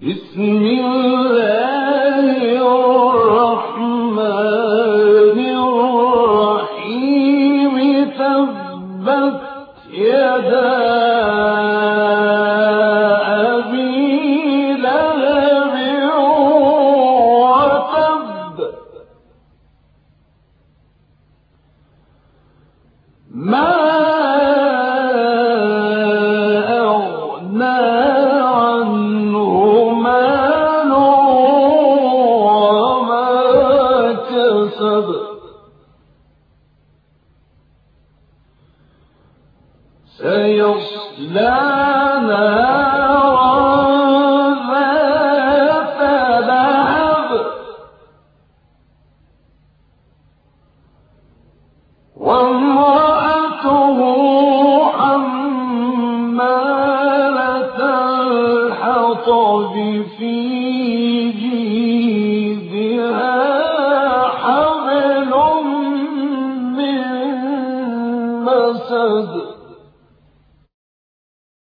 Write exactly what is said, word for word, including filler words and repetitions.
بسم الله الرحمن الرحيم تبت يدا أبي لهب وتب ما سيصلى نارا ذات لهب وامرأته حمالة الحطب في جيدها حبل من مسد